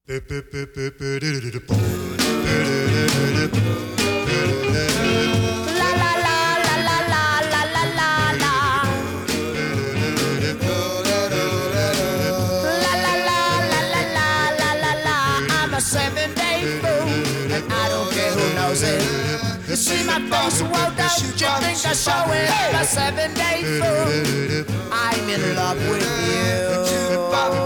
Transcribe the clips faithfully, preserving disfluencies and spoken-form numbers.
You see my face, well, don't you think I show it? I'm a seven-day fool. I'm in love with you.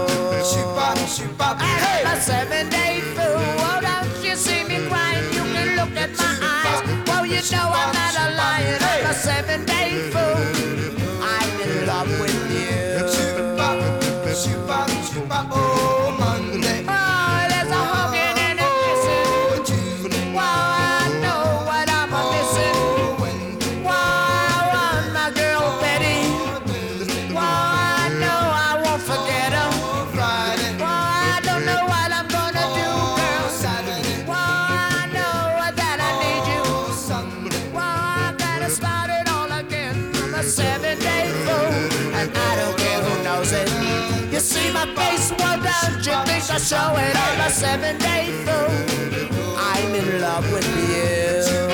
I'm a seven-day fool. Oh, don't you see me crying? You can look at my eyes. Well, you know I'm not a liar. I'm a seven-day fool. I'm in love with you. Oh, Monday. Oh, there's a hugging and a kissing. Wow, I know what I'm missing. Wow, I want my girl Betty. Wow, I know I won't forget her. Wow, I don't know what I'm gonna do, girl. Wow, I know that I need you. Wow, I gotta start it all again. I'm a seven-day fool, and I don't care who knows it. You see my face, well, don't you think I show it? I'm a seven-day fool. I'm in love with you.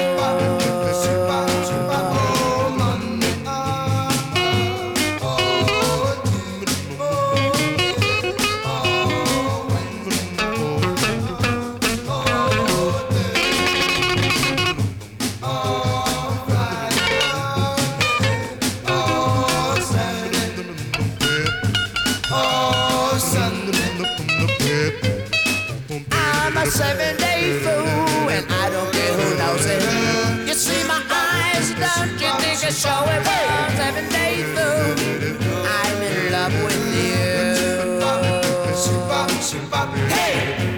I'm a seven-day fool, and I don't care who knows it. You see my eyes, don't you think I show it? Well, seven-day fool, I'm in love with you. Hey!